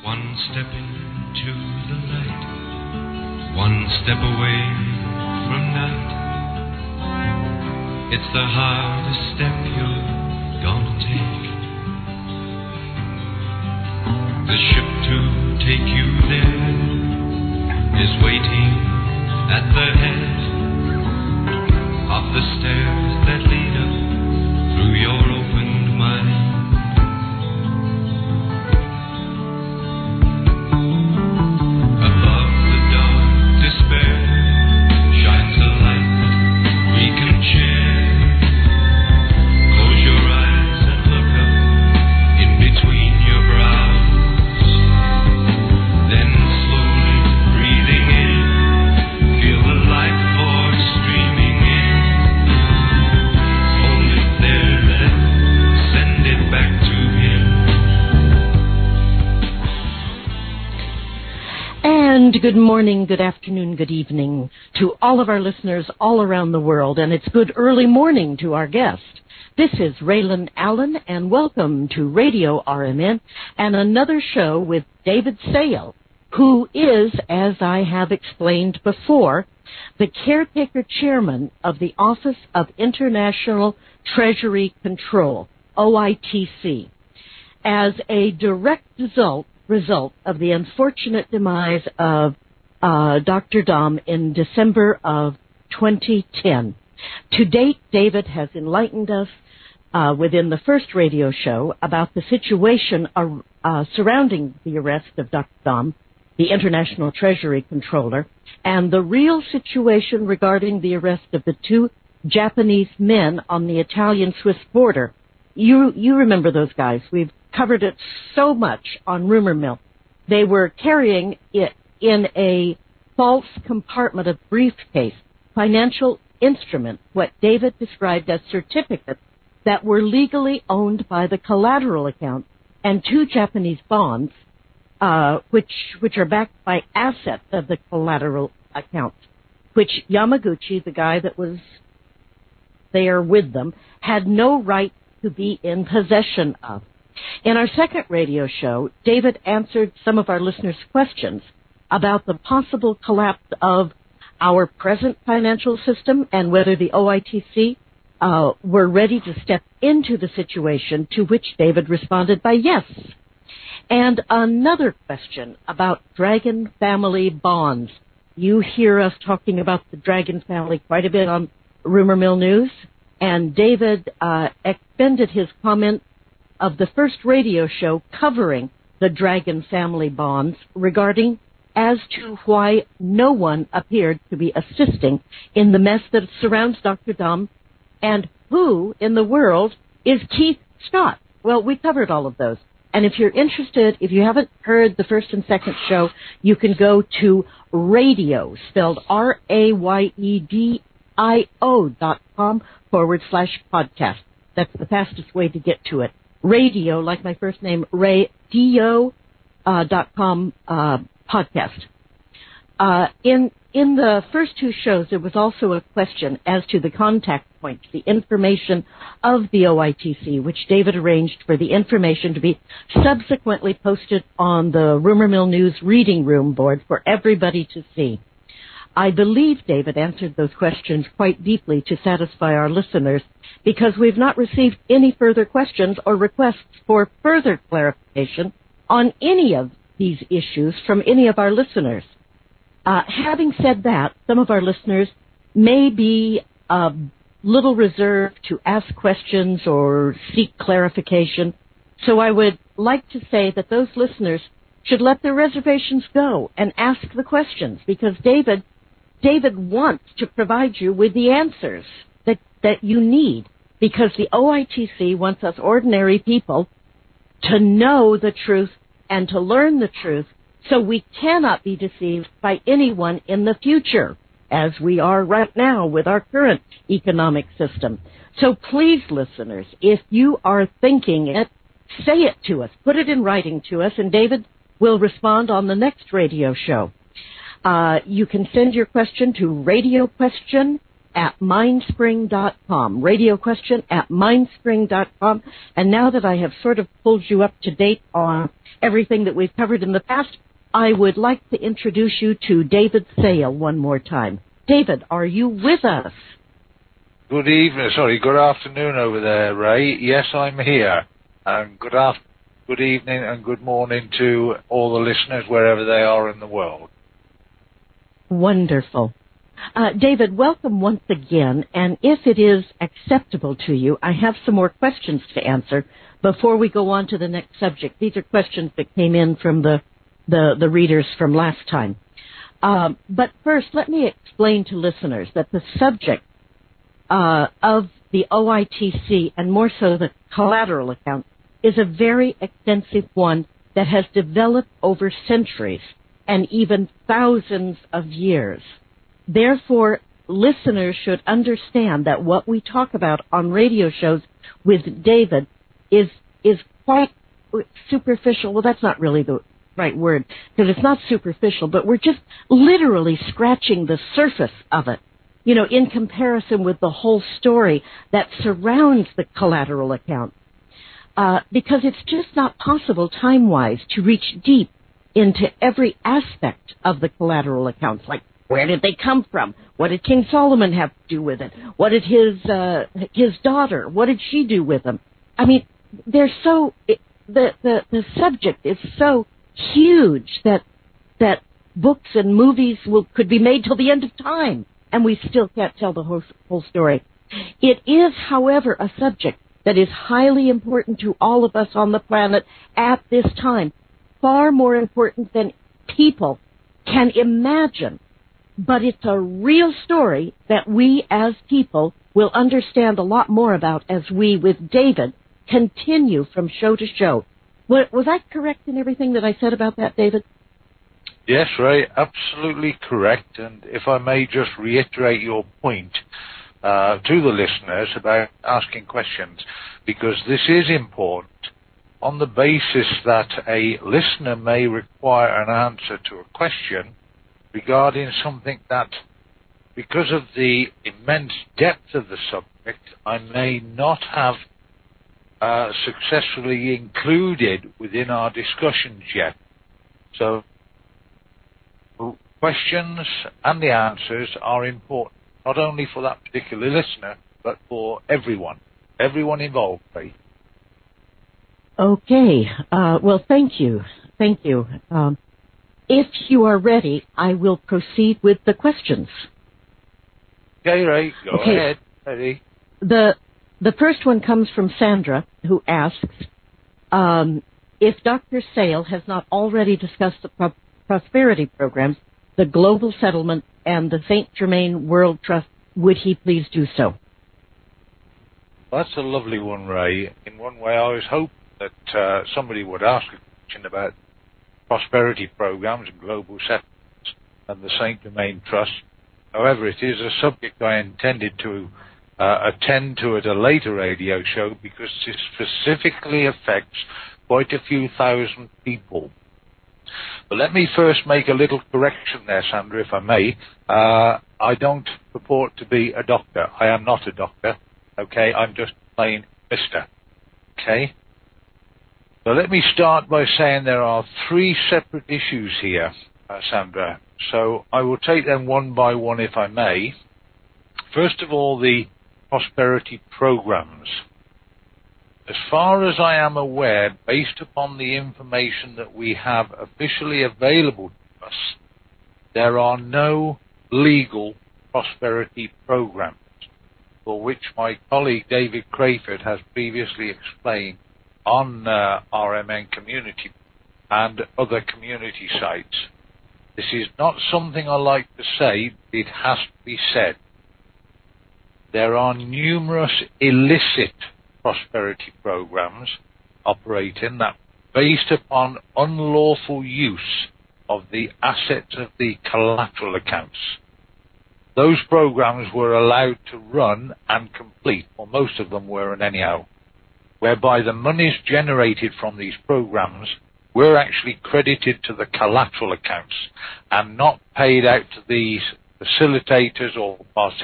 One step into the light, one step away from night. It's the hardest step you're gonna take. The ship to take you there is waiting at the head of the stairs that lead up through your opened mind. Above the dark despair shines a light that we can share. Close your eyes and look up in between your brows. Then slowly breathing in, feel the life force streaming in. Hold it there and send it back to him. And good morning, good afternoon, good evening to all of our listeners all around the world, and it's good early morning to our guest. This is Raylan Allen, and welcome to Radio RMN and another show with David Sale, who is, as I have explained before, the caretaker chairman of the Office of International Treasury Control, OITC, as a direct result of the unfortunate demise of Dr. Dom in December of 2010. To date, David has enlightened us within the first radio show about the situation surrounding the arrest of Dr. Dom, the International Treasury Controller, and the real situation regarding the arrest of the two Japanese men on the Italian-Swiss border. You remember those guys. We've covered it so much on Rumor Mill. They were carrying it in a false compartment of briefcase, financial instrument, what David described as certificates that were legally owned by the collateral account, and two Japanese bonds, which are backed by assets of the collateral account, which Yamaguchi, the guy that was there with them, had no right to be in possession of. In our second radio show, David answered some of our listeners' questions about the possible collapse of our present financial system and whether the OITC were ready to step into the situation, to which David responded by yes. And another question about Dragon family bonds. You hear us talking about the Dragon family quite a bit on Rumor Mill News, and David expended his comment of the first radio show covering the Dragon family bonds regarding as to why no one appeared to be assisting in the mess that surrounds Dr. Dom, and who in the world is Keith Scott. Well, we covered all of those. And if you're interested, if you haven't heard the first and second show, you can go to radio, spelled RAYEDIO.com/podcast. That's the fastest way to get to it. Radio, like my first name, radio.com podcast. In the first two shows, there was also a question as to the contact points, the information of the OITC, which David arranged for the information to be subsequently posted on the Rumor Mill News reading room board for everybody to see. I believe David answered those questions quite deeply to satisfy our listeners, because we've not received any further questions or requests for further clarification on any of these issues from any of our listeners. Having said that, some of our listeners may be a little reserved to ask questions or seek clarification, so I would like to say that those listeners should let their reservations go and ask the questions, because David wants to provide you with the answers that you need, because the OITC wants us ordinary people to know the truth and to learn the truth, so we cannot be deceived by anyone in the future, as we are right now with our current economic system. So please, listeners, if you are thinking it, say it to us, put it in writing to us, and David will respond on the next radio show. You can send your question to radioquestion at mindspring.com. Radio question at mindspring.com. And now that I have sort of pulled you up to date on everything that we've covered in the past, I would like to introduce you to David Sale one more time. David, are you with us? Good afternoon over there, Ray. Yes, I'm here. And good evening and good morning to all the listeners wherever they are in the world. Wonderful. David, welcome once again. And if it is acceptable to you, I have some more questions to answer before we go on to the next subject. These are questions that came in from the readers from last time. But first, let me explain to listeners that the subject of the OITC, and more so the collateral account, is a very extensive one that has developed over centuries and even thousands of years. Therefore, listeners should understand that what we talk about on radio shows with David is quite superficial. Well, that's not really the right word, because it's not superficial, but we're just literally scratching the surface of it, in comparison with the whole story that surrounds the collateral account. Because it's just not possible time-wise to reach deep into every aspect of the collateral accounts, like where did they come from? What did King Solomon have to do with it? What did his daughter, what did she do with them? I mean, the subject is so huge that books and movies could be made till the end of time, and we still can't tell the whole story. It is, however, a subject that is highly important to all of us on the planet at this time, far more important than people can imagine. But it's a real story that we as people will understand a lot more about as we, with David, continue from show to show. Was I correct in everything that I said about that, David? Yes, Ray, absolutely correct. And if I may just reiterate your point to the listeners about asking questions, because this is important on the basis that a listener may require an answer to a question regarding something that, because of the immense depth of the subject, I may not have successfully included within our discussions yet. So questions and the answers are important, not only for that particular listener, but for everyone involved, right? Okay. Well, thank you. If you are ready, I will proceed with the questions. Okay, Ray, go ahead. Ready. The first one comes from Sandra, who asks, if Dr. Sale has not already discussed the prosperity programs, the Global Settlement, and the St. Germain World Trust, would he please do so? That's a lovely one, Ray. In one way, I was hoping that somebody would ask a question about prosperity programs and global settlements and the St. Germain Trust. However, it is a subject I intended to attend to at a later radio show because it specifically affects quite a few thousand people. But let me first make a little correction there, Sandra, if I may. I don't purport to be a doctor. I am not a doctor, okay? I'm just plain Mr., okay? So let me start by saying there are three separate issues here, Sandra. So I will take them one by one, if I may. First of all, the prosperity programs. As far as I am aware, based upon the information that we have officially available to us, there are no legal prosperity programs, for which my colleague David Crayford has previously explained on RMN Community and other community sites. This is not something I like to say, it has to be said. There are numerous illicit prosperity programs operating that based upon unlawful use of the assets of the collateral accounts. Those programs were allowed to run and complete, or most of them were anyhow, whereby the monies generated from these programs were actually credited to the collateral accounts and not paid out to these facilitators or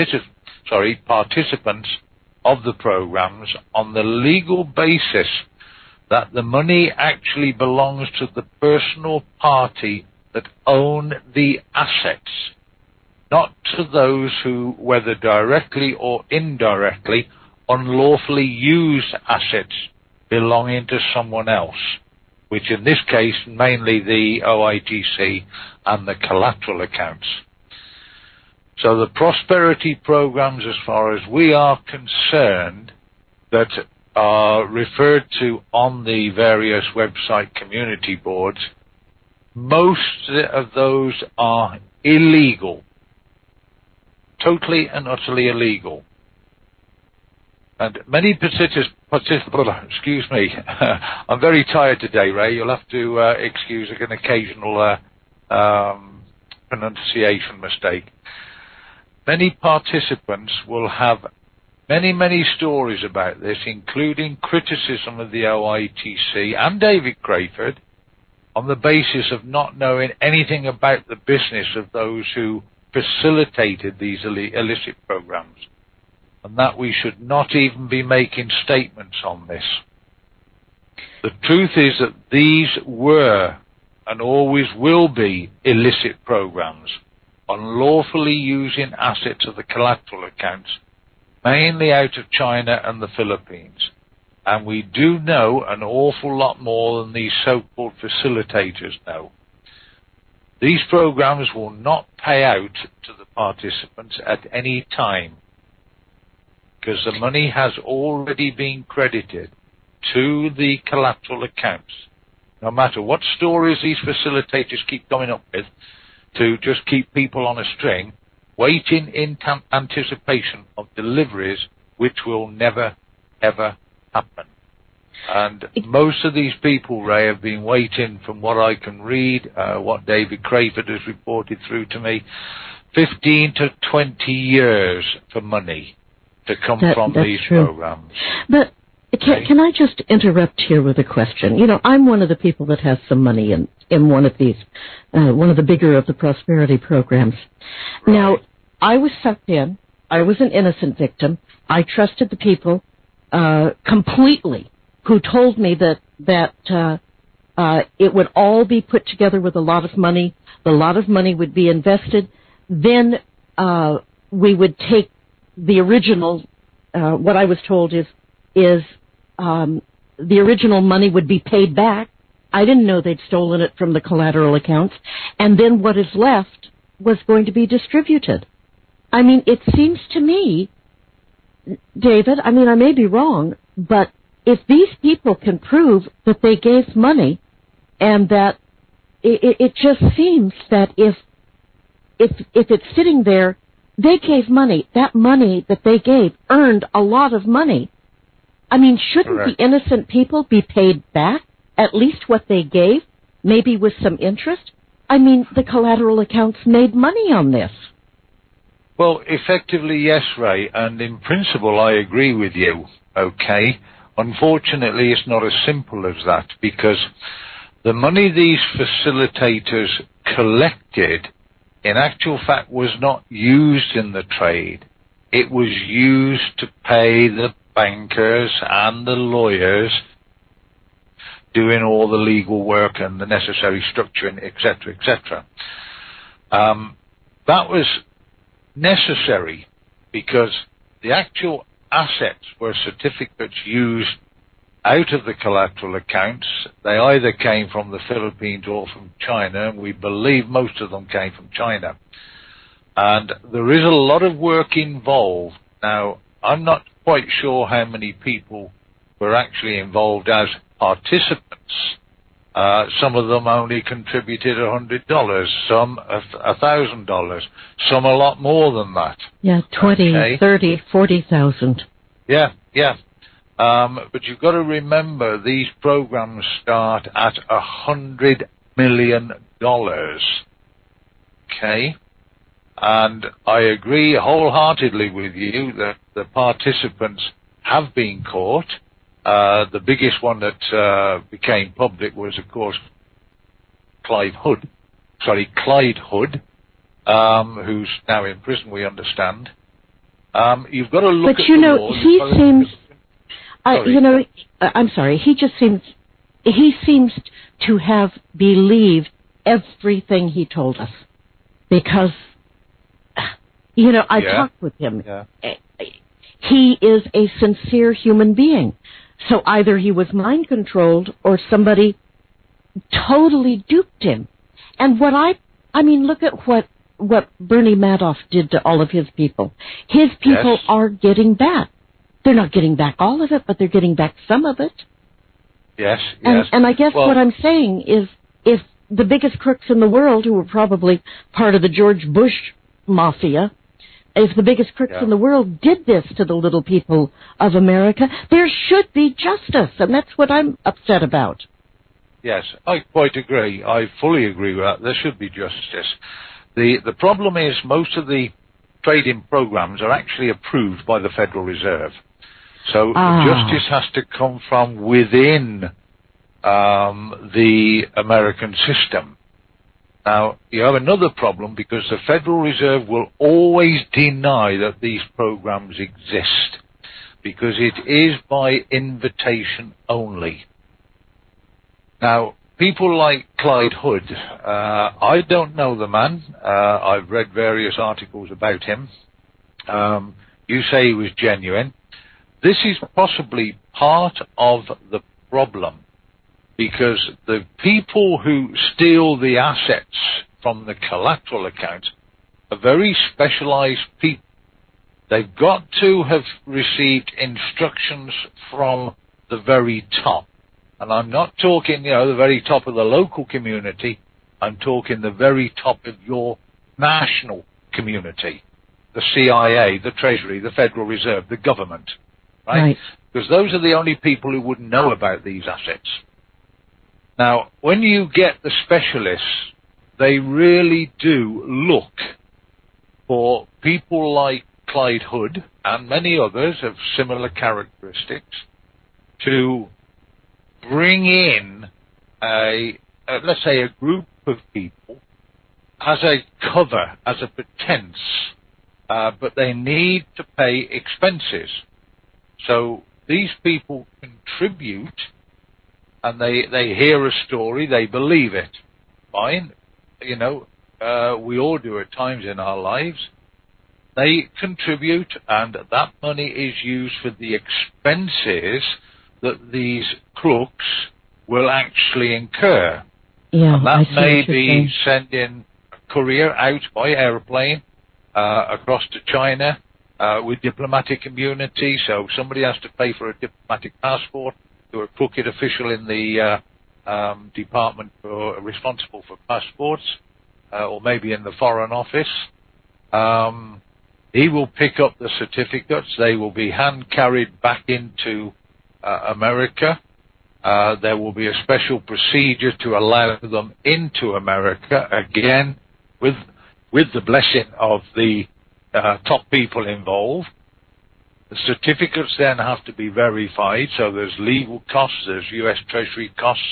participants of the programs on the legal basis that the money actually belongs to the personal party that own the assets, not to those who, whether directly or indirectly, unlawfully use assets belonging to someone else, which in this case mainly the OITC and the collateral accounts. So the prosperity programs, as far as we are concerned, that are referred to on the various website community boards, most of those are illegal. Totally and utterly illegal. And many participants, excuse me, I'm very tired today, Ray. You'll have to excuse an occasional pronunciation mistake. Many participants will have many stories about this, including criticism of the OITC and David Crayford on the basis of not knowing anything about the business of those who facilitated these illicit programs, and that we should not even be making statements on this. The truth is that these were and always will be illicit programs, unlawfully using assets of the collateral accounts, mainly out of China and the Philippines. And we do know an awful lot more than these so-called facilitators know. These programs will not pay out to the participants at any time, because the money has already been credited to the collateral accounts. No matter what stories these facilitators keep coming up with to just keep people on a string, waiting in anticipation of deliveries which will never, ever happen. And most of these people, Ray, have been waiting, from what I can read, what David Crayford has reported through to me, 15 to 20 years for money to come from these programs. But can I just interrupt here with a question? You know, I'm one of the people that has some money in one of these, one of the bigger of the prosperity programs. Right. Now, I was sucked in. I was an innocent victim. I trusted the people completely, who told me that it would all be put together with a lot of money. The lot of money would be invested. Then we would take the original. What I was told is the original money would be paid back. I didn't know they'd stolen it from the collateral accounts, and then what is left was going to be distributed. I mean, it seems to me, David, I mean, I may be wrong, but if these people can prove that they gave money, and that it just seems that if it's sitting there, they gave money. That money that they gave earned a lot of money. I mean, shouldn't Correct. the innocent people be paid back at least what they gave, maybe with some interest? I mean, the collateral accounts made money on this. Well, effectively, yes, Ray, and in principle, I agree with you, okay? Unfortunately, it's not as simple as that, because the money these facilitators collected, in actual fact, was not used in the trade. It was used to pay the bankers and the lawyers doing all the legal work and the necessary structuring, etc., etc. That was necessary because the actual assets were certificates used out of the collateral accounts. They either came from the Philippines or from China, and we believe most of them came from China. And there is a lot of work involved. Now, I'm not quite sure how many people were actually involved as participants. Some of them only contributed $100, some $1,000, some a lot more than that. Yeah, 20, okay. 30, 40,000. Yeah. But you've got to remember, these programs start at $100 million. Okay? And I agree wholeheartedly with you that the participants have been caught. The biggest one that became public was, of course, Clyde Hood, who's now in prison, we understand. You've got to look at the law. But he seems, I'm sorry, he seems to have believed everything he told us. Because, I talked with him. Yeah. He is a sincere human being. So either he was mind-controlled or somebody totally duped him. And look at what Bernie Madoff did to all of his people. His people are getting back. They're not getting back all of it, but they're getting back some of it. Yes. And I guess what I'm saying is, if the biggest crooks in the world, who were probably part of the George Bush mafia, if the biggest crooks in the world did this to the little people of America, there should be justice, and that's what I'm upset about. Yes, I quite agree. I fully agree with that. There should be justice. The problem is most of the trading programs are actually approved by the Federal Reserve. So justice has to come from within the American system. Now, you have another problem because the Federal Reserve will always deny that these programs exist because it is by invitation only. Now, people like Clyde Hood, I don't know the man. I've read various articles about him. You say he was genuine. This is possibly part of the problem because the people who steal the assets from the collateral accounts are very specialized people. They've got to have received instructions from the very top. And I'm not talking, the very top of the local community. I'm talking the very top of your national community. The CIA, the Treasury, the Federal Reserve, the government. Right? Because those are the only people who would know about these assets. Now, when you get the specialists, they really do look for people like Clyde Hood and many others of similar characteristics to bring in let's say a group of people as a cover, as a pretense, but they need to pay expenses. So these people contribute and they hear a story, they believe it. Fine. We all do at times in our lives. They contribute and that money is used for the expenses that these crooks will actually incur. Yeah, and that may be sending a courier out by airplane across to China with diplomatic immunity, so somebody has to pay for a diplomatic passport to a crooked official in the department responsible for passports, or maybe in the Foreign Office. He will pick up the certificates. They will be hand-carried back into America. There will be a special procedure to allow them into America, again, with the blessing of the top people involved. The certificates then have to be verified, so there's legal costs, there's U.S. Treasury costs.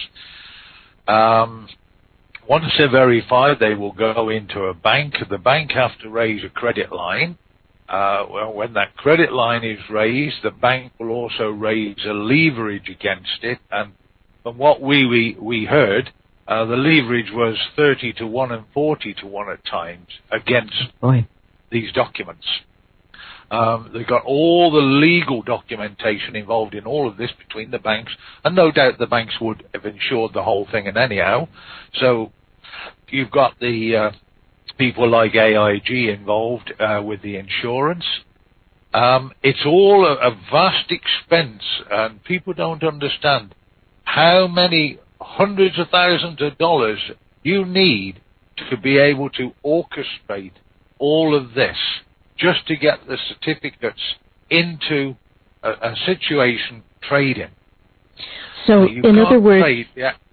Once they're verified, they will go into a bank. The bank have to raise a credit line. When that credit line is raised, the bank will also raise a leverage against it. And from what we heard, the leverage was 30 to 1 and 40 to 1 at times against these documents. They've got all the legal documentation involved in all of this between the banks, and no doubt the banks would have insured the whole thing and anyhow. So you've got the people like AIG involved with the insurance. It's all a vast expense, and people don't understand how many hundreds of thousands of dollars you need to be able to orchestrate all of this just to get the certificates into a situation trading. So in other words,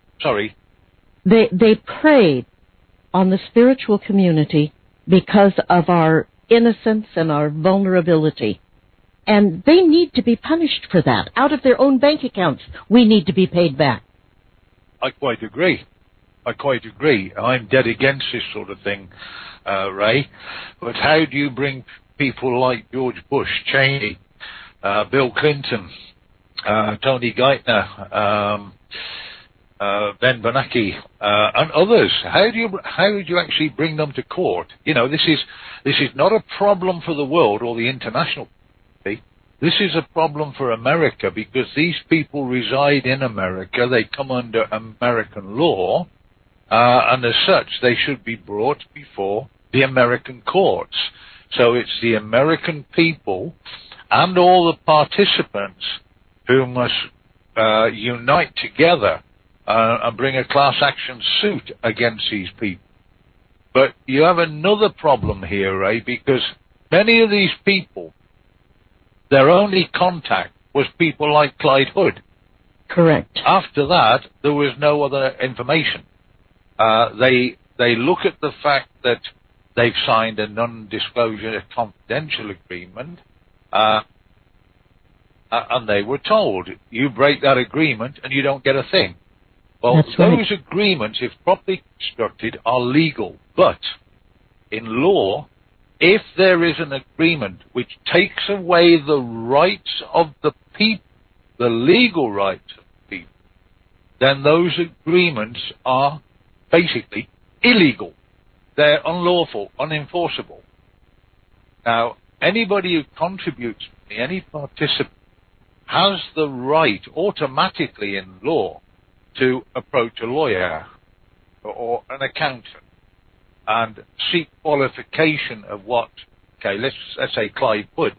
they preyed on the spiritual community because of our innocence and our vulnerability. And they need to be punished for that. Out of their own bank accounts, we need to be paid back. I quite agree. I quite agree. I'm dead against this sort of thing, Ray. But how do you bring people like George Bush, Cheney, Bill Clinton, Tony Geithner, Ben Bernanke, and others? How do you actually bring them to court? You know, this is not a problem for the world or the international community. This is a problem for America, because these people reside in America. They come under American law, and as such, they should be brought before the American courts. So it's the American people and all the participants who must unite together and bring a class action suit against these people. But you have another problem here, Ray, because many of these people, their only contact was people like Clyde Hood. Correct. After that, there was no other information. They look at the fact that they've signed a non-disclosure confidential agreement, and they were told, you break that agreement and you don't get a thing. Well, That's those right. agreements, if properly constructed, are legal. But in law, if there is an agreement which takes away the rights of the people, the legal rights of the people, then those agreements are basically illegal. They're unlawful, unenforceable. Now, anybody who contributes, any participant, has the right automatically in law to approach a lawyer or an accountant and seek qualification of what, let's say Clyde Hood,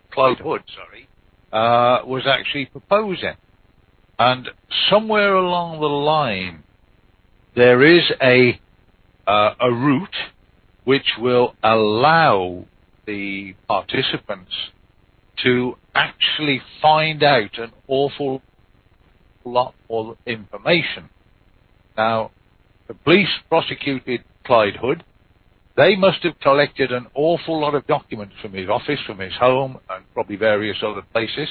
was actually proposing. And somewhere along the line, there is a route which will allow the participants to actually find out an awful lot more information. Now, the police prosecuted Clyde Hood. They must have collected an awful lot of documents from his office, from his home, and probably various other places.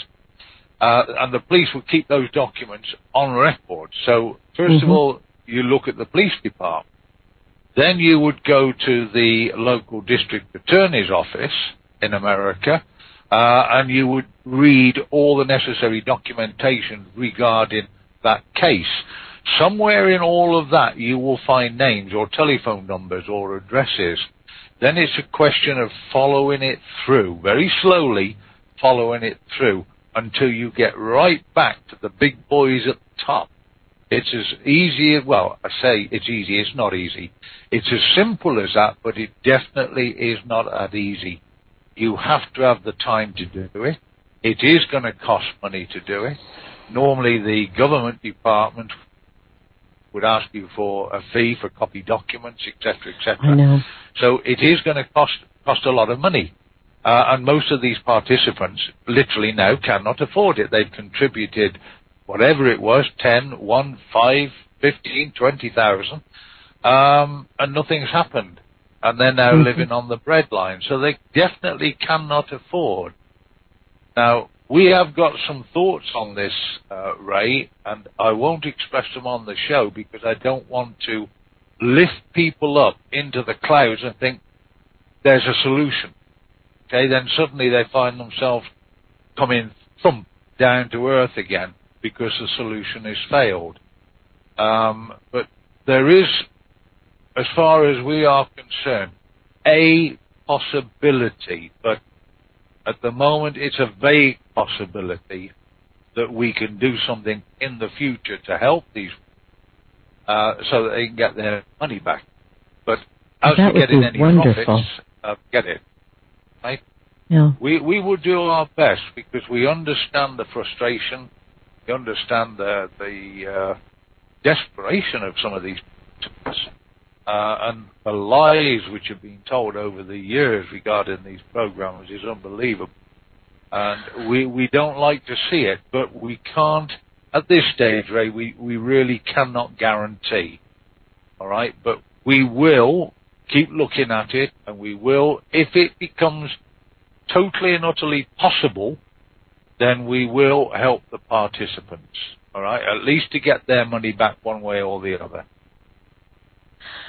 And the police would keep those documents on record. So, first of all, you look at the police department. Then you would go to the local district attorney's office in America, and you would read all the necessary documentation regarding that case. Somewhere in all of that, you will find names or telephone numbers or addresses. Then it's a question of following it through, very slowly following it through until you get right back to the big boys at the top. It's as easy, well, I say it's easy, it's not easy. It's as simple as that, but it definitely is not that easy. You have to have the time to do it. It is going to cost money to do it. Normally the government department would ask you for a fee for copy documents, etc., etc. I know. So it is going to cost a lot of money. And most of these participants literally now cannot afford it. They've contributed whatever it was, 10, 1, 5, 15, 20,000, and nothing's happened. And they're now living on the breadline. So they definitely cannot afford. Now, we have got some thoughts on this, Ray, and I won't express them on the show because I don't want to lift people up into the clouds and think there's a solution. Okay, then suddenly they find themselves coming thump down to earth again because the solution has failed. But there is, as far as we are concerned, a possibility, but at the moment it's a vague possibility that we can do something in the future to help these so that they can get their money back. But as to getting any profits, get it. Right? Yeah. We will do our best because we understand the frustration, we understand the desperation of some of these and the lies which have been told over the years regarding these programs is unbelievable. And we don't like to see it, but we can't, at this stage, Ray, we really cannot guarantee. All right? But we will keep looking at it, and we will, if it becomes totally and utterly possible, then we will help the participants. All right? At least to get their money back one way or the other.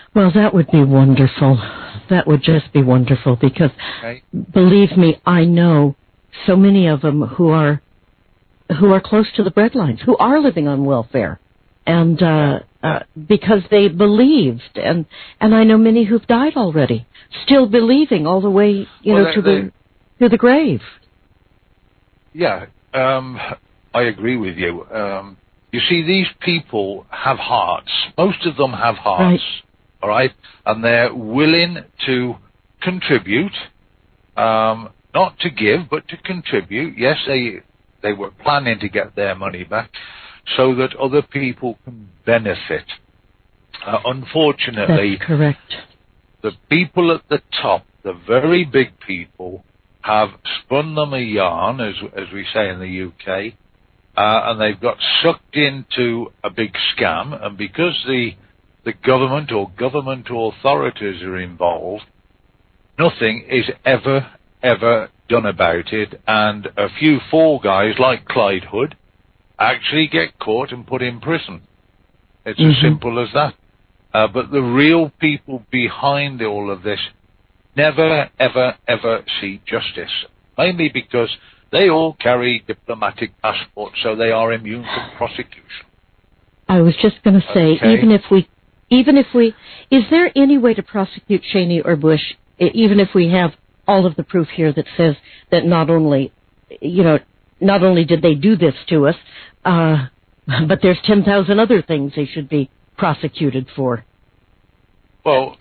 Well, that would be wonderful. That would just be wonderful because, Okay. believe me, I know so many of them who are close to the breadlines, who are living on welfare, and because they believed, and I know many who've died already, still believing all the way, to the grave. Yeah, I agree with you. You see, these people have hearts. Most of them have hearts, all right? And they're willing to contribute, not to give, but to contribute. Yes, they were planning to get their money back so that other people can benefit. Unfortunately, that's correct. The people at the top, the very big people, have spun them a yarn, as we say in the UK, and they've got sucked into a big scam. And because the government or government authorities are involved, nothing is ever done about it. And a few fall guys like Clyde Hood actually get caught and put in prison. It's as simple as that. But the real people behind all of this never, ever see justice, mainly because they all carry diplomatic passports, so they are immune from prosecution. I was just going to say, Okay. even if we, is there any way to prosecute Cheney or Bush, even if we have all of the proof here that says that not only did they do this to us, but there's 10,000 other things they should be prosecuted for? Well,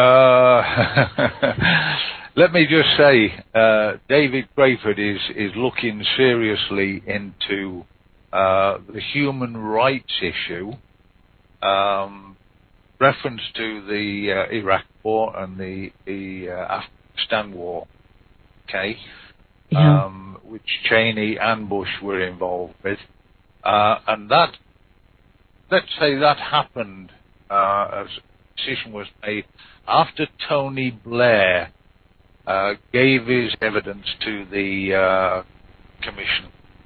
let me just say, David Crayford is looking seriously into the human rights issue, reference to the Iraq War and the Afghanistan War, okay, Yeah. which Cheney and Bush were involved with, and that, let's say that happened as decision was made after Tony Blair gave his evidence to the Commission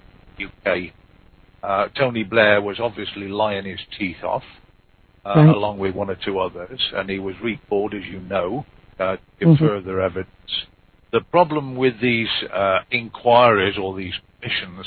UK. Tony Blair was obviously lying his teeth off, Right. along with one or two others, and he was recalled, as you know, to give further evidence. The problem with these inquiries or these commissions,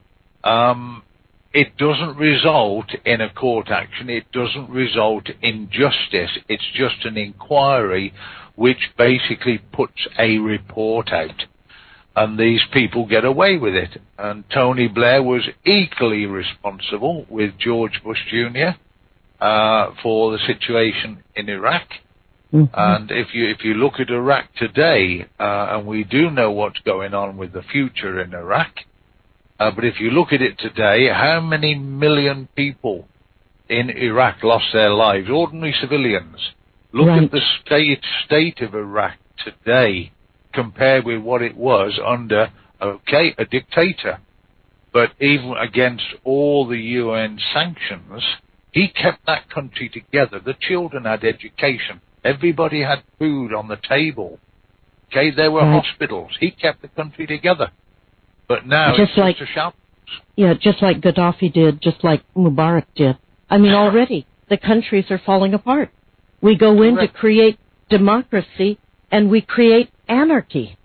it doesn't result in a court action. It doesn't result in justice. It's just an inquiry which basically puts a report out. And these people get away with it. And Tony Blair was equally responsible with George Bush Jr. For the situation in Iraq. And if you look at Iraq today, and we do know what's going on with the future in Iraq, but if you look at it today, how many million people in Iraq lost their lives? Ordinary civilians. Look Right. at the state of Iraq today compared with what it was under, a dictator. But even against all the UN sanctions, he kept that country together. The children had education. Everybody had food on the table. Okay, there were Right. hospitals. He kept the country together. But now Just it's like- just a shout. Yeah, just like Gaddafi did, just like Mubarak did. I mean, already the countries are falling apart. We go in to Correct. create democracy, and we create anarchy.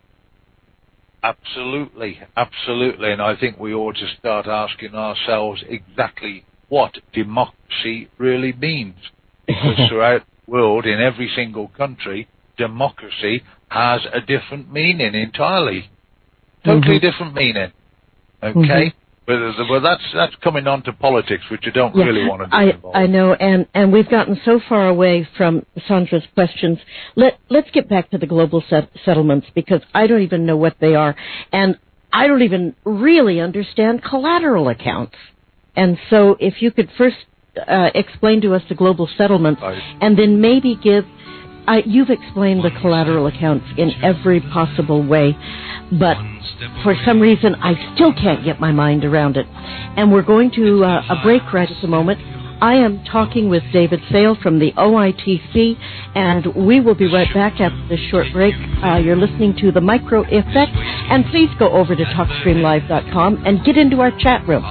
Absolutely. And I think we ought to start asking ourselves exactly what democracy really means. Because throughout the world, in every single country, democracy has a different meaning entirely. Totally different meaning. Okay? But that's coming on to politics, which I don't really want to be involved. I know, and we've gotten so far away from Sandra's questions. Let's get back to the global settlements, because I don't even know what they are, and I don't even really understand collateral accounts. And so if you could first explain to us the global settlements, and then maybe give... you've explained the collateral accounts in every possible way, but for some reason I still can't get my mind around it. And we're going to a break right at the moment. I am talking with David Sale from the OITC, and we will be right back after this short break. You're listening to The Micro Effect, and please go over to TalkStreamLive.com and get into our chat room,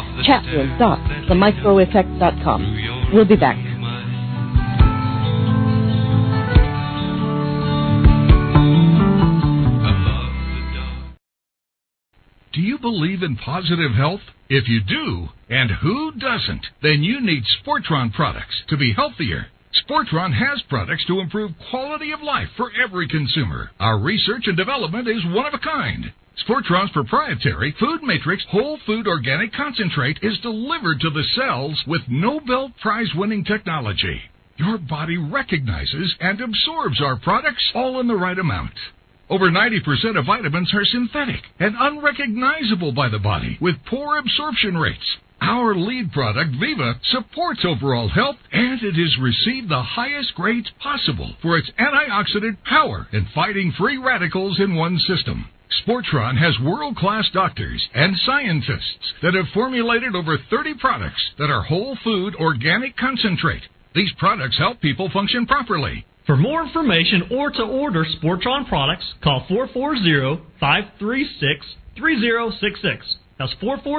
chatroom.themicroeffect.com. We'll be back. Do you believe in positive health? If you do, and who doesn't, then you need Sportron products to be healthier. Sportron has products to improve quality of life for every consumer. Our research and development is one of a kind. Sportron's proprietary Food Matrix Whole Food Organic Concentrate is delivered to the cells with Nobel Prize-winning technology. Your body recognizes and absorbs our products all in the right amount. Over 90% of vitamins are synthetic and unrecognizable by the body with poor absorption rates. Our lead product, Viva, supports overall health, and it has received the highest grades possible for its antioxidant power in fighting free radicals in one system. Sportron has world-class doctors and scientists that have formulated over 30 products that are whole food organic concentrate. These products help people function properly. For more information or to order Sportron products, call 440-536-3066. That's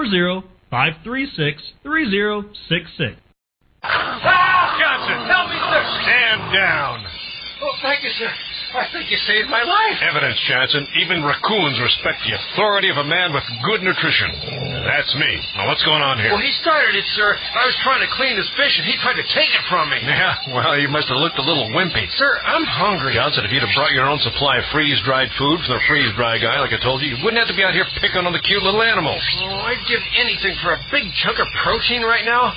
440-536-3066. Johnson, help me, sir. Stand down. Oh, thank you, sir. I think you saved my life. Evidence, Johnson. Even raccoons respect the authority of a man with good nutrition. That's me. Now, what's going on here? Well, he started it, sir. I was trying to clean his fish, and he tried to take it from me. Yeah, well, you must have looked a little wimpy. Sir, I'm hungry. Johnson, if you'd have brought your own supply of freeze-dried food from the freeze-dry guy, like I told you, you wouldn't have to be out here picking on the cute little animals. Oh, I'd give anything for a big chunk of protein right now.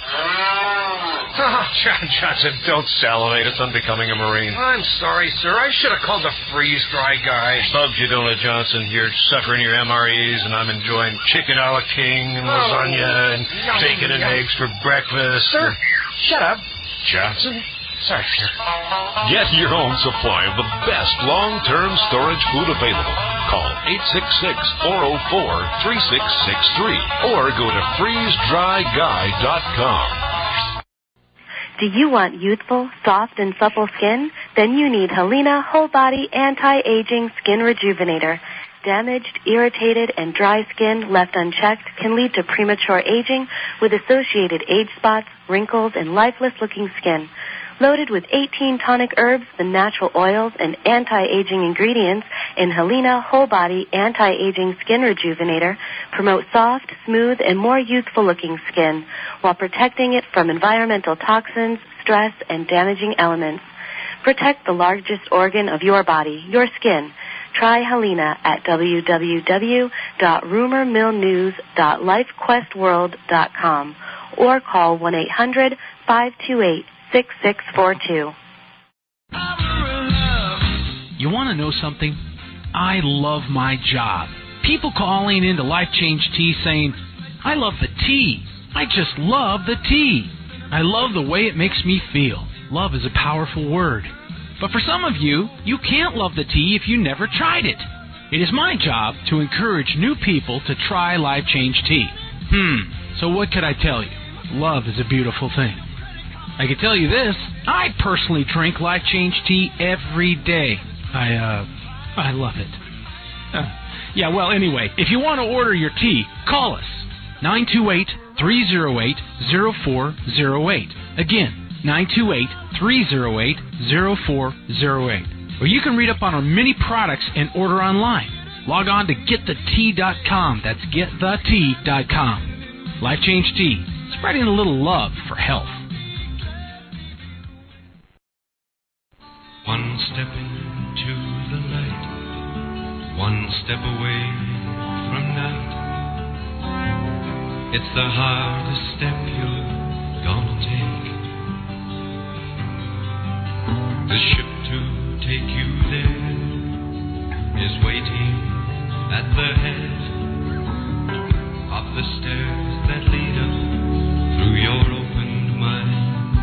Johnson, don't salivate. It's unbecoming a Marine. I'm sorry, sir. I should have called the freeze-dry guy. Bugs you don't, Johnson. You're suffering your MREs, and I'm enjoying chicken a la king and lasagna and bacon and eggs for breakfast. Sir, shut up. Johnson? Sorry, sir. Get your own supply of the best long-term storage food available. Call 866-404-3663 or go to freezedryguy.com. Do you want youthful, soft, and supple skin? Then you need Helena Whole Body Anti-Aging Skin Rejuvenator. Damaged, irritated, and dry skin left unchecked can lead to premature aging with associated age spots, wrinkles, and lifeless-looking skin. Loaded with 18 tonic herbs, the natural oils, and anti-aging ingredients in Helena Whole Body Anti-Aging Skin Rejuvenator promote soft, smooth, and more youthful-looking skin while protecting it from environmental toxins, stress, and damaging elements. Protect the largest organ of your body, your skin. Try Helena at www.rumormillnews.lifequestworld.com or call 1-800-528-6642. You want to know something? I love my job. People calling into Life Change Tea saying, I love the tea. I just love the tea. I love the way it makes me feel. Love is a powerful word. But for some of you, you can't love the tea if you never tried it. It is my job to encourage new people to try Life Change Tea. So what could I tell you? Love is a beautiful thing. I can tell you this, I personally drink Life Change Tea every day. I love it. Anyway, if you want to order your tea, call us. 928-308-0408. Again, 928-308-0408. Or you can read up on our many products and order online. Log on to getthetea.com. That's getthetea.com. Life Change Tea, spreading a little love for health. One step into the light, one step away from night. It's the hardest step you're gonna take. The ship to take you there is waiting at the head of the stairs that lead up through your opened mind.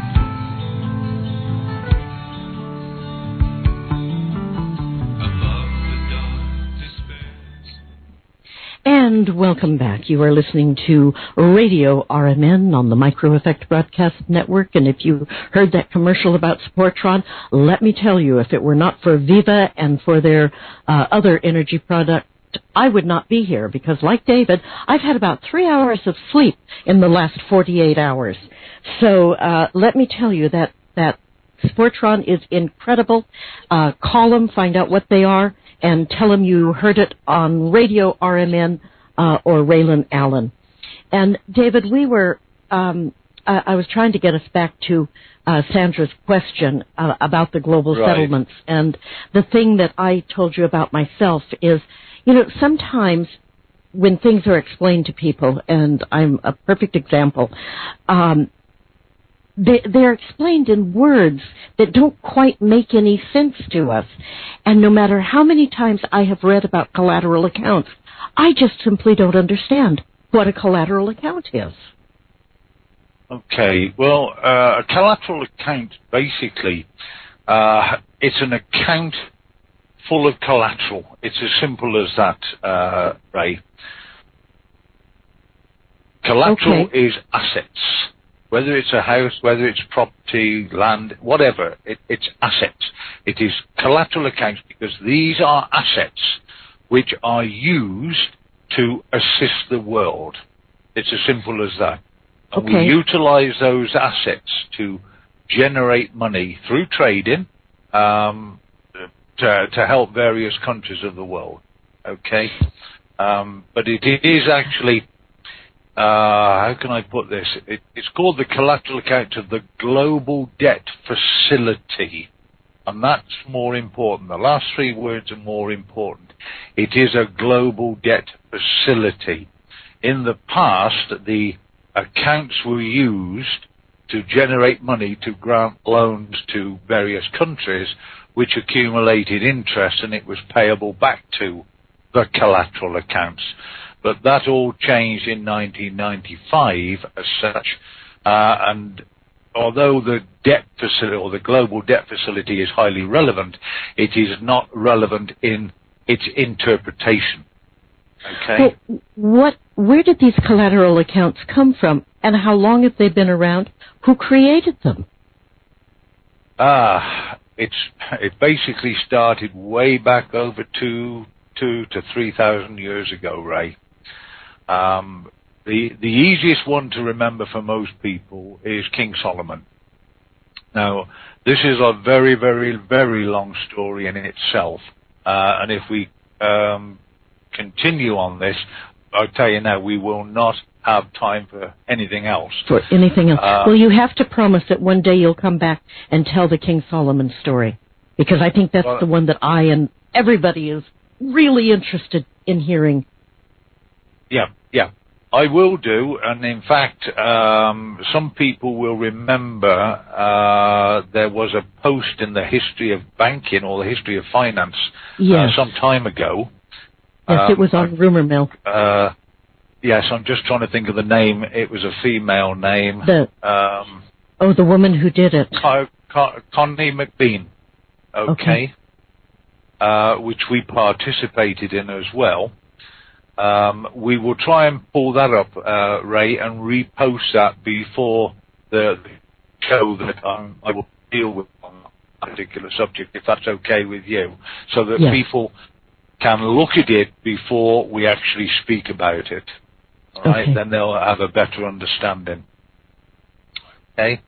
And welcome back. You are listening to Radio RMN on the Micro Effect Broadcast Network. And if you heard that commercial about Sportron, let me tell you, if it were not for Viva and for their other energy product, I would not be here because, like David, I've had about 3 hours of sleep in the last 48 hours. So let me tell you that Sportron is incredible. Call them, find out what they are, and tell them you heard it on Radio RMN or Raylan Allen. And David, we were, I was trying to get us back to Sandra's question about the global settlements. And the thing that I told you about myself is, sometimes when things are explained to people, and I'm a perfect example, they're explained in words that don't quite make any sense to us. And no matter how many times I have read about collateral accounts, I just simply don't understand what a collateral account is. Okay, well, a collateral account, basically, it's an account full of collateral. It's as simple as that, Ray. Collateral is assets. Whether it's a house, whether it's property, land, whatever, it's assets. It is collateral accounts because these are assets which are used to assist the world. It's as simple as that. And we utilize those assets to generate money through trading to help various countries of the world. Okay? But it is actually, how can I put this? It's called the collateral account of the Global Debt Facility. And that's more important. The last three words are more important. It is a global debt facility. In the past, the accounts were used to generate money to grant loans to various countries, which accumulated interest, and it was payable back to the collateral accounts. But that all changed in 1995 as such, and although the debt facility or the global debt facility is highly relevant, it is not relevant in its interpretation. Okay. Well, where did these collateral accounts come from, and how long have they been around? Who created them? It basically started way back over 2,000 to 3,000 years ago, Ray. The easiest one to remember for most people is King Solomon. Now, this is a very, very, very long story in itself, and if we continue on this, I'll tell you now, we will not have time for anything else. For anything else. Well, you have to promise that one day you'll come back and tell the King Solomon story, because I think that's the one that I and everybody is really interested in hearing. Yeah. I will do, and in fact, some people will remember there was a post in the history of banking or the history of finance some time ago. Yes, it was on Rumor Mill. Yes, I'm just trying to think of the name. It was a female name. The woman who did it. Connie McBean. Okay. Which we participated in as well. We will try and pull that up, Ray, and repost that before the show that I will deal with on that particular subject, if that's okay with you, so that people can look at it before we actually speak about it. All right? Then they'll have a better understanding. Okay?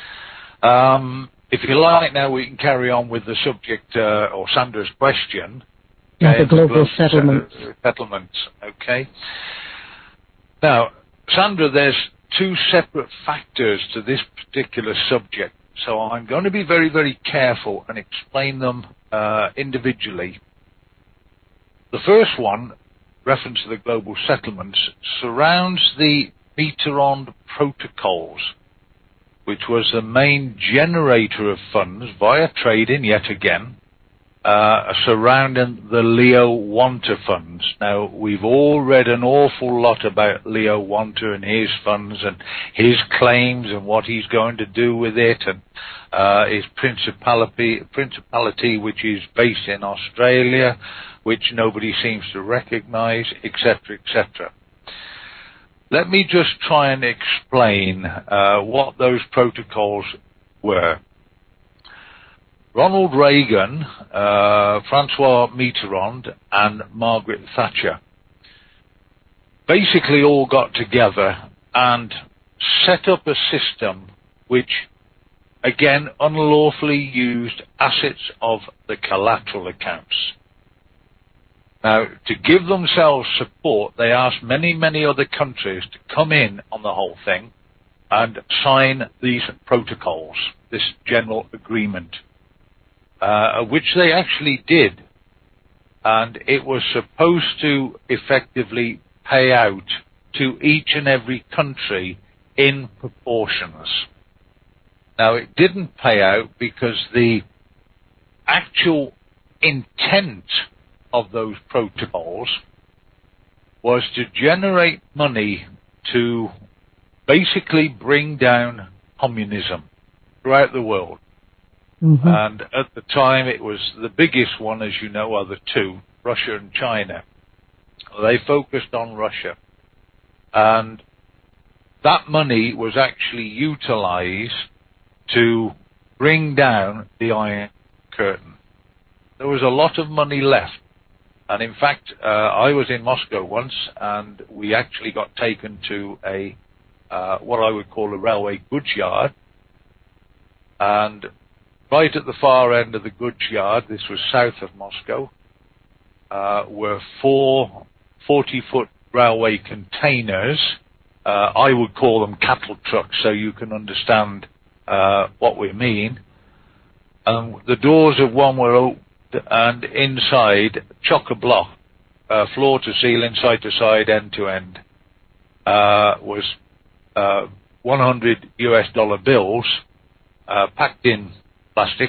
If you like, now we can carry on with the subject or Sandra's question. The global settlements. Settlements, okay. Now, Sandra, there's two separate factors to this particular subject, so I'm going to be very, very careful and explain them individually. The first one, reference to the global settlements, surrounds the Mitterrand Protocols, which was the main generator of funds via trading, yet again, surrounding the Leo Wanta funds. Now, we've all read an awful lot about Leo Wanta and his funds and his claims and what he's going to do with it, and his principality, which is based in Australia, which nobody seems to recognize, etc., etc. Let me just try and explain what those protocols were. Ronald Reagan, Francois Mitterrand, and Margaret Thatcher basically all got together and set up a system which, again, unlawfully used assets of the collateral accounts. Now, to give themselves support, they asked many, many other countries to come in on the whole thing and sign these protocols, this general agreement, which they actually did. And it was supposed to effectively pay out to each and every country in proportions. Now, it didn't pay out because the actual intent of those protocols was to generate money to basically bring down communism throughout the world. Mm-hmm. And at the time, it was the biggest one, as you know, are the two, Russia and China. They focused on Russia. And that money was actually utilized to bring down the Iron Curtain. There was a lot of money left. And in fact, I was in Moscow once, and we actually got taken to a what I would call a railway goods yard. And right at the far end of the goods yard, this was south of Moscow, were 4 40-foot railway containers. I would call them cattle trucks, so you can understand what we mean. The doors of one were open, and inside, chock-a-block, floor to ceiling, side to side, end to end, was $100 US bills packed in plastic,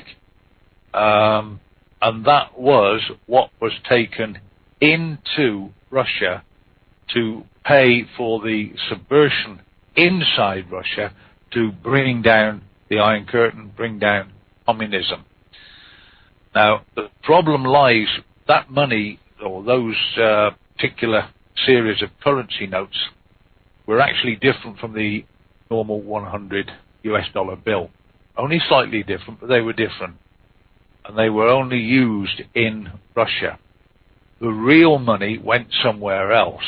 and that was what was taken into Russia to pay for the subversion inside Russia to bring down the Iron Curtain, bring down communism. Now, the problem lies, that money, or those particular series of currency notes, were actually different from the normal $100 US bill. Only slightly different, but they were different. And they were only used in Russia. The real money went somewhere else.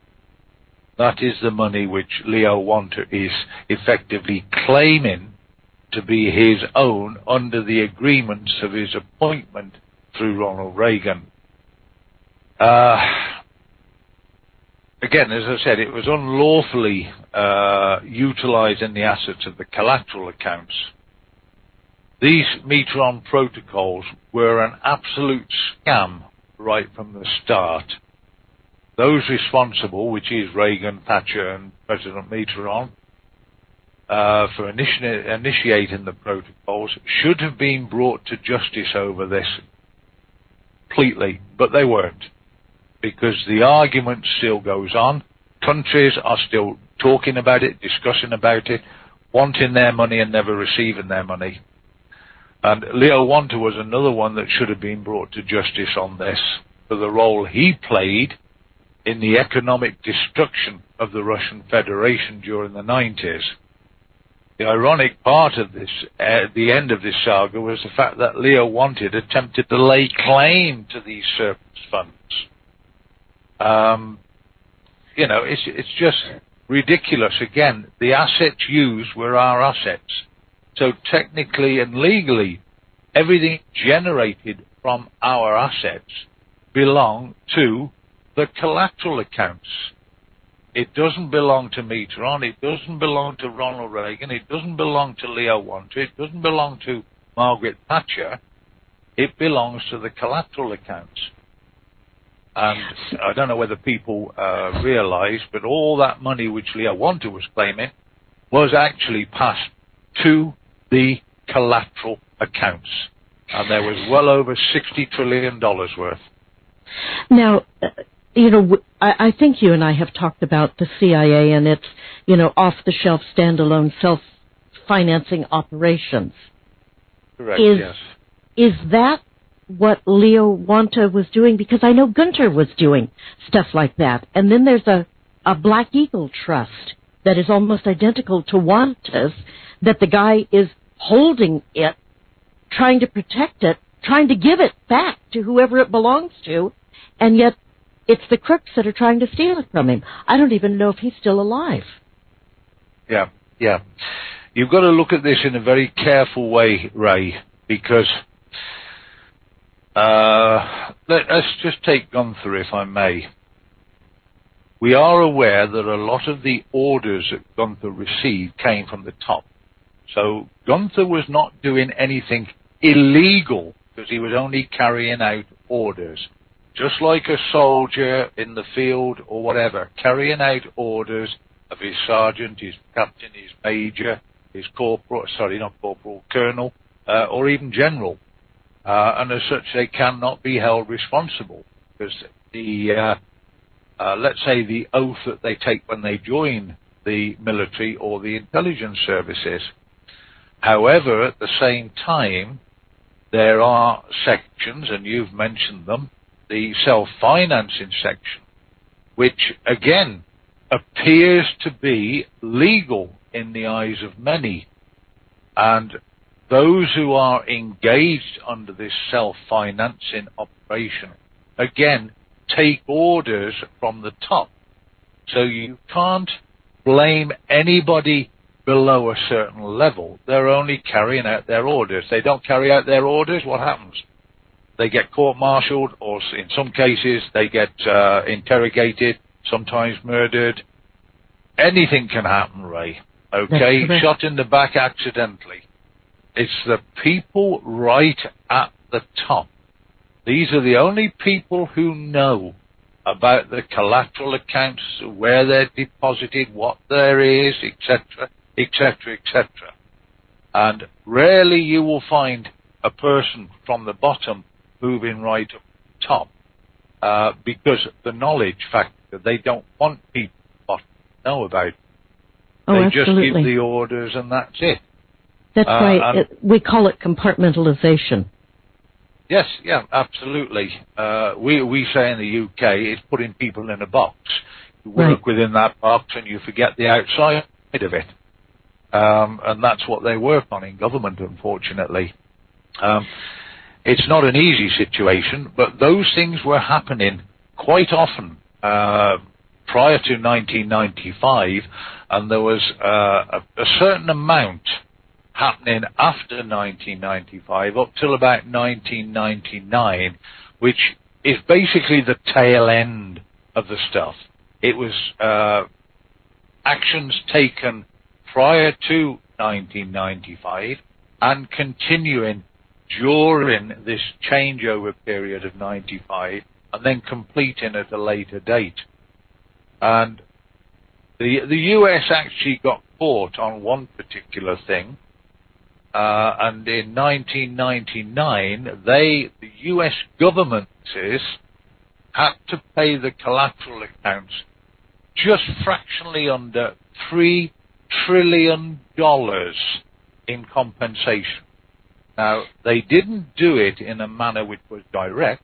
That is the money which Leo Wanta is effectively claiming to be his own under the agreements of his appointment through Ronald Reagan. Again, as I said, it was unlawfully utilizing the assets of the collateral accounts. These Metron protocols were an absolute scam right from the start. Those responsible, which is Reagan, Thatcher, and President Mitterrand, for initiating the protocols, should have been brought to justice over this completely, but they weren't, because the argument still goes on. Countries are still talking about it, discussing about it, wanting their money and never receiving their money. And Leo Wanta was another one that should have been brought to justice on this for the role he played in the economic destruction of the Russian Federation during the 90s. The ironic part of this, the end of this saga, was the fact that Leo Wanta attempted to lay claim to these surplus funds. It's just ridiculous. Again, the assets used were our assets. So technically and legally, everything generated from our assets belong to the collateral accounts. It doesn't belong to Mitterrand. It doesn't belong to Ronald Reagan. It doesn't belong to Leo Wanta. It doesn't belong to Margaret Thatcher. It belongs to the collateral accounts. And I don't know whether people realize, but all that money which Leo Wanta was claiming was actually passed to the collateral accounts. And there was well over $60 trillion worth. Now, I think you and I have talked about the CIA and its, off-the-shelf, standalone, self-financing operations. Correct, yes. Is that what Leo Wanta was doing? Because I know Gunter was doing stuff like that. And then there's a Black Eagle Trust that is almost identical to Wanta's, that the guy is holding it, trying to protect it, trying to give it back to whoever it belongs to, and yet it's the crooks that are trying to steal it from him. I don't even know if he's still alive. Yeah. You've got to look at this in a very careful way, Ray, because Let's just take Gunther, if I may. We are aware that a lot of the orders that Gunther received came from the top. So Gunther was not doing anything illegal because he was only carrying out orders. Just like a soldier in the field or whatever, carrying out orders of his sergeant, his captain, his major, his corporal, colonel, or even general. And as such, they cannot be held responsible because the, let's say the oath that they take when they join the military or the intelligence services. However, at the same time, there are sections, and you've mentioned them, the self-financing section, which again appears to be legal in the eyes of many. And those who are engaged under this self-financing operation, again, take orders from the top. So you can't blame anybody below a certain level. They're only carrying out their orders. They don't carry out their orders, what happens? They get court-martialed, or in some cases they get interrogated, sometimes murdered. Anything can happen, Ray. Okay? Shot in the back accidentally. It's the people right at the top. These are the only people who know about the collateral accounts, where they're deposited, what there is, etc., etc., etc. And rarely you will find a person from the bottom moving right up the top, because the knowledge factor, they don't want people to know about it. They just give the orders and that's it. That's right. We call it compartmentalization. Yes, yeah, absolutely. We say in the UK, it's putting people in a box. You work within that box and you forget the outside of it. And that's what they work on in government, unfortunately. It's not an easy situation, but those things were happening quite often prior to 1995, and there was a certain amount happening after 1995 up till about 1999, which is basically the tail end of the stuff. It was actions taken prior to 1995 and continuing during this changeover period of 95 and then completing at a later date. And the US actually got caught on one particular thing, and in 1999 the US government had to pay the collateral accounts just fractionally under $3 trillion in compensation. Now, they didn't do it in a manner which was direct,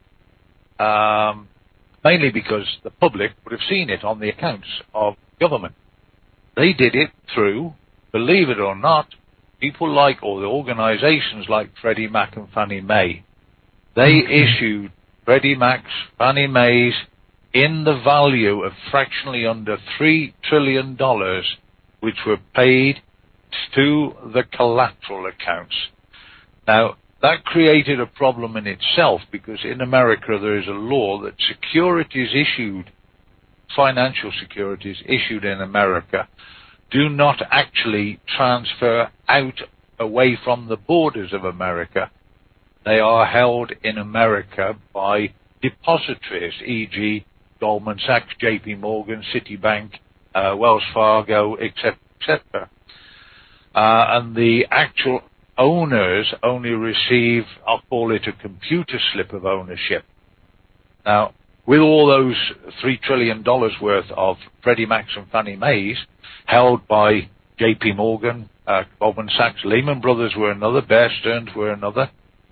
mainly because the public would have seen it on the accounts of government. They did it through, believe it or not, people like, or the organizations like Freddie Mac and Fannie Mae. They issued Freddie Mac's, Fannie Mae's in the value of fractionally under $3 trillion, which were paid to the collateral accounts. Now, that created a problem in itself because in America there is a law that securities issued, financial securities issued in America, do not actually transfer out away from the borders of America. They are held in America by depositories, e.g. Goldman Sachs, JP Morgan, Citibank, Wells Fargo, etc., etc. And the actual owners only receive, I'll call it a computer slip of ownership. Now, with all those $3 trillion worth of Freddie Mac's and Fannie Mae's held by JP Morgan, Goldman Sachs, Lehman Brothers were another, Bear Stearns were another,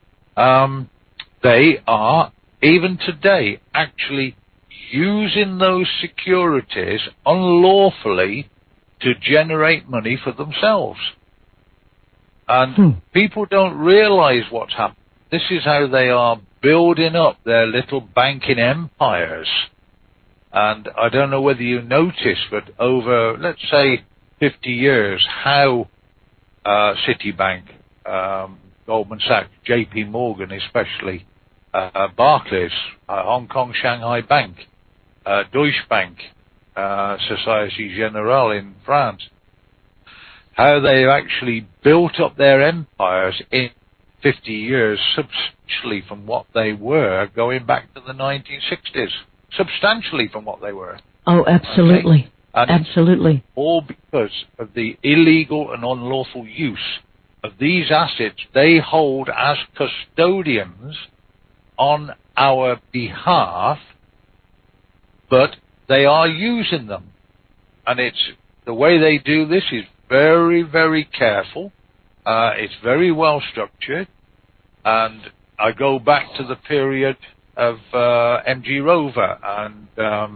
they are, even today, actually using those securities unlawfully to generate money for themselves. And people don't realize what's happening. This is how they are building up their little banking empires. And I don't know whether you noticed, but over, let's say, 50 years, how Citibank, Goldman Sachs, JP Morgan especially, Barclays, Hong Kong Shanghai Bank, Deutsche Bank, Société Générale in France, how they've actually built up their empires in 50 years substantially from what they were going back to the 1960s. Substantially from what they were. Oh, absolutely. Okay? And absolutely. All because of the illegal and unlawful use of these assets they hold as custodians on our behalf, but they are using them. And the way they do this is very, very careful. It's very well structured. And I go back to the period of MG Rover and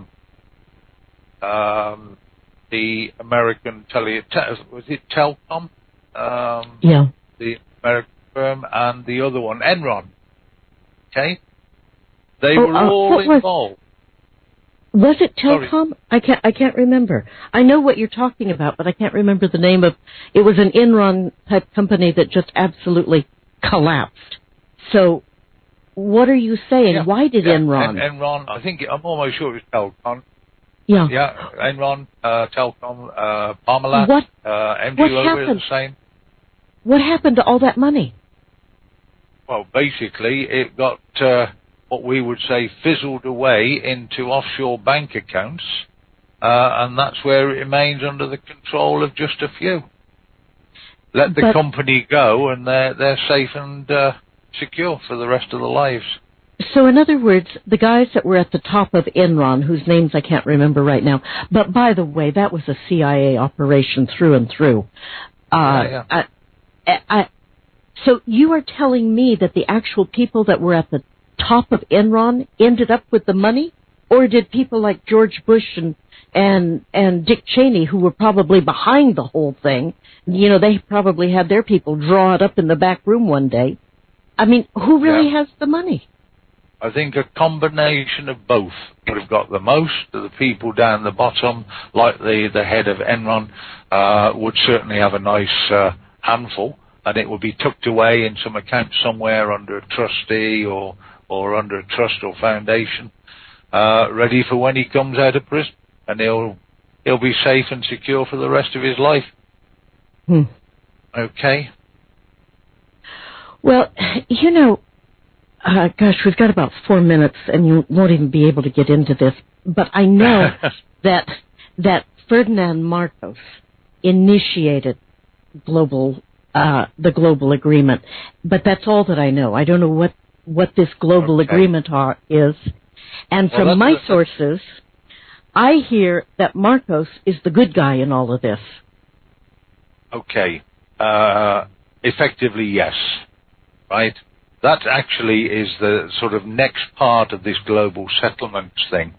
the American was it Telcom? Yeah. The American firm, and the other one, Enron. Okay? They were all involved. Was it Telcom? Sorry. I can't remember. I know what you're talking about, but I can't remember the name of. It was an Enron type company that just absolutely collapsed. So, what are you saying? Yeah. Why did Enron? Enron. I'm almost sure it was Telcom. Yeah. Yeah. Enron, Telcom, Parmalat, MG Rover is the same. What happened to all that money? Well, basically, it got what we would say fizzled away into offshore bank accounts, and that's where it remains under the control of just a few. Let the company go, and they're safe and secure for the rest of their lives. So, in other words, the guys that were at the top of Enron, whose names I can't remember right now, but by the way, that was a CIA operation through and through. So you are telling me that the actual people that were at the top of Enron ended up with the money? Or did people like George Bush and Dick Cheney, who were probably behind the whole thing, they probably had their people draw it up in the back room one day? I mean, who really has the money? I think a combination of both would have got the most. The people down the bottom, like the head of Enron, would certainly have a nice handful, and it would be tucked away in some account somewhere under a trustee or under a trust or foundation, ready for when he comes out of prison, and he'll be safe and secure for the rest of his life. Okay. Well, gosh, we've got about 4 minutes, and you won't even be able to get into this. But I know that Ferdinand Marcos initiated the global agreement. But that's all that I know. I don't know what this global agreement is. And from my sources, I hear that Marcos is the good guy in all of this. Okay. Effectively, yes. Right? That actually is the sort of next part of this global settlements thing.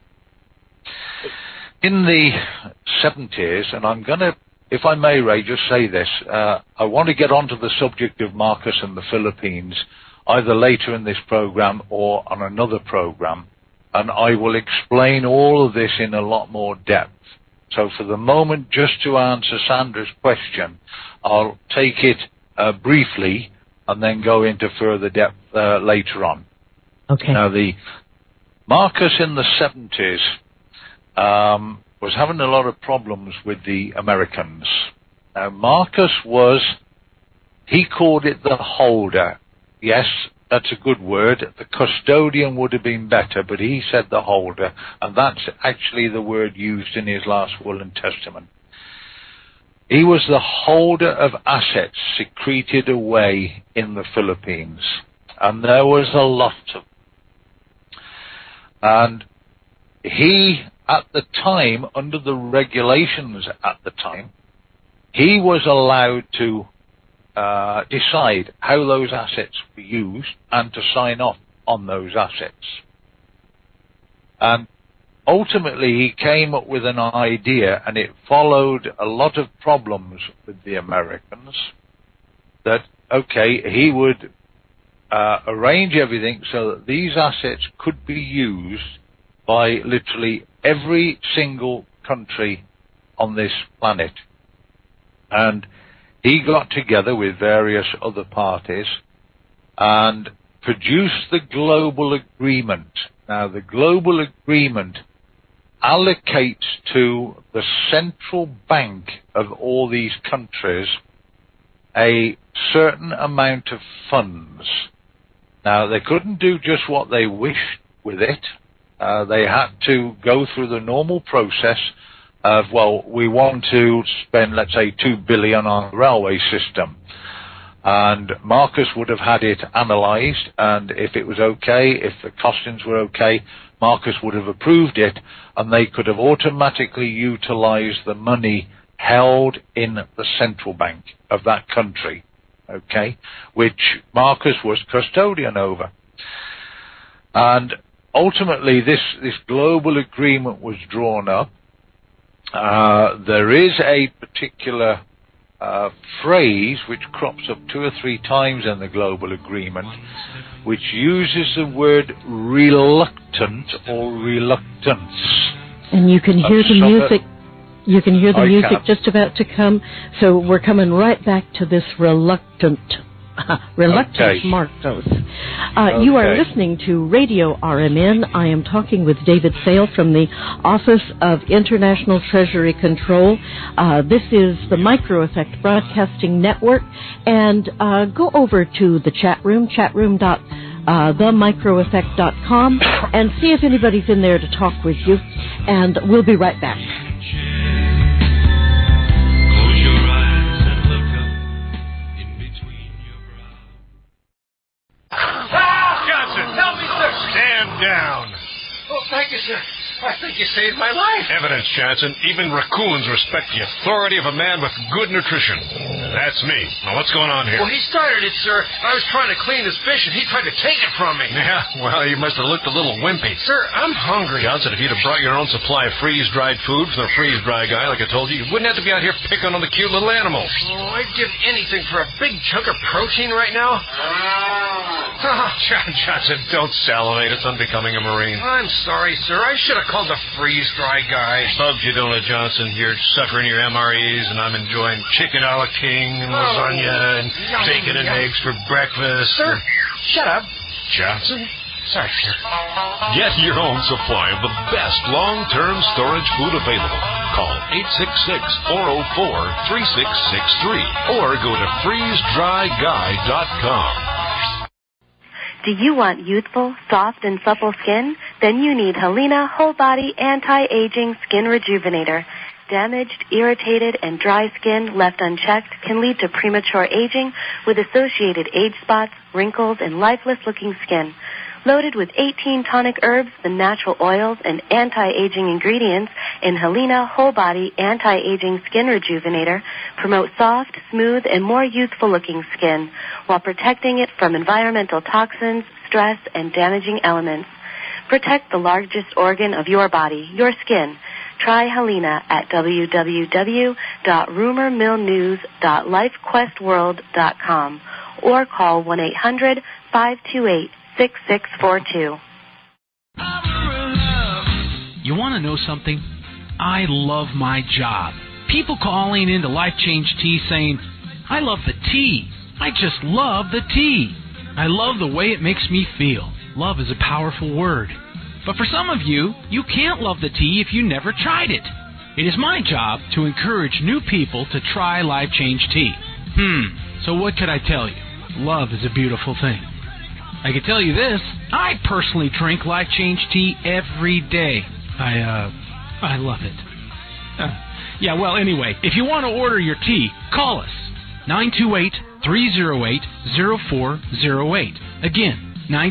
In the 70s, and I'm going to, if I may, Ray, just say this, I want to get onto the subject of Marcos and the Philippines either later in this program or on another program, and I will explain all of this in a lot more depth. So for the moment, just to answer Sandra's question, I'll take it briefly and then go into further depth later on. Okay. Now, the Marcos in the 70s was having a lot of problems with the Americans. Now, Marcos he called it the holder. Yes, that's a good word. The custodian would have been better, but he said the holder, and that's actually the word used in his last will and testament. He was the holder of assets secreted away in the Philippines, and there was a lot of them. And he, at the time, under the regulations at the time, he was allowed to decide how those assets were used and to sign off on those assets. And ultimately, he came up with an idea, and it followed a lot of problems with the Americans, that, okay, he would arrange everything so that these assets could be used by literally every single country on this planet. And he got together with various other parties and produced the global agreement. Now, the global agreement allocates to the central bank of all these countries a certain amount of funds. Now, they couldn't do just what they wished with it. They had to go through the normal process of, well, we want to spend, let's say, $2 billion on the railway system. And Marcus would have had it analysed, and if it was okay, if the costings were okay, Marcus would have approved it, and they could have automatically utilised the money held in the central bank of that country, okay, which Marcus was custodian over. And ultimately, this global agreement was drawn up. There is a particular phrase which crops up 2 or 3 times in the global agreement, which uses the word reluctant or reluctance. And you can hear the music. You can hear the music just about to come. So we're coming right back to this reluctant okay. Marcos. You are listening to Radio RMN. I am talking with David Sale from the Office of International Treasury Control. This is the Micro Effect Broadcasting Network. And go over to the chat room, themicroeffect.com, and see if anybody's in there to talk with you. And we'll be right back. Down. Oh, thank you, sir. I think you saved my life. Evidence, Johnson. Even raccoons respect the authority of a man with good nutrition. That's me. Now, what's going on here? Well, he started it, sir. I was trying to clean his fish, and he tried to take it from me. Yeah, well, you must have looked a little wimpy. Sir, I'm hungry. Johnson, if you'd have brought your own supply of freeze-dried food from the freeze-dry guy, like I told you, you wouldn't have to be out here picking on the cute little animals. Oh, I'd give anything for a big chunk of protein right now. Johnson, don't salivate. It's unbecoming a Marine. I'm sorry, sir. I should have called the freeze-dry guy. Bugs you don't, Johnson. You're suffering your MREs, and I'm enjoying chicken a la king and lasagna and bacon and eggs for breakfast. Sir, shut up. Johnson? Sorry, sir. Get your own supply of the best long-term storage food available. Call 866-404-3663 or go to freezedryguy.com. Do you want youthful, soft, and supple skin? Then you need Helena Whole Body Anti-Aging Skin Rejuvenator. Damaged, irritated, and dry skin left unchecked can lead to premature aging with associated age spots, wrinkles, and lifeless-looking skin. Loaded with 18 tonic herbs, the natural oils, and anti-aging ingredients in Helena Whole Body Anti-Aging Skin Rejuvenator promote soft, smooth, and more youthful-looking skin while protecting it from environmental toxins, stress, and damaging elements. Protect the largest organ of your body, your skin. Try Helena at www.rumormillnews.lifequestworld.com or call 1-800-528-6642. You want to know something? I love my job. People calling into Life Change Tea saying, I love the tea. I just love the tea. I love the way it makes me feel. Love is a powerful word. But for some of you, you can't love the tea if you never tried it. It is my job to encourage new people to try Life Change Tea. So what could I tell you? Love is a beautiful thing. I can tell you this, I personally drink Life Change Tea every day. I love it. Anyway, if you want to order your tea, call us. 928-308-0408. Again,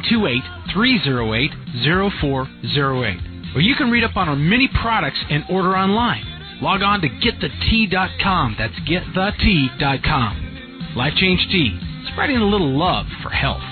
928-308-0408. Or you can read up on our many products and order online. Log on to getthetea.com. That's getthetea.com. Life Change Tea, spreading a little love for health.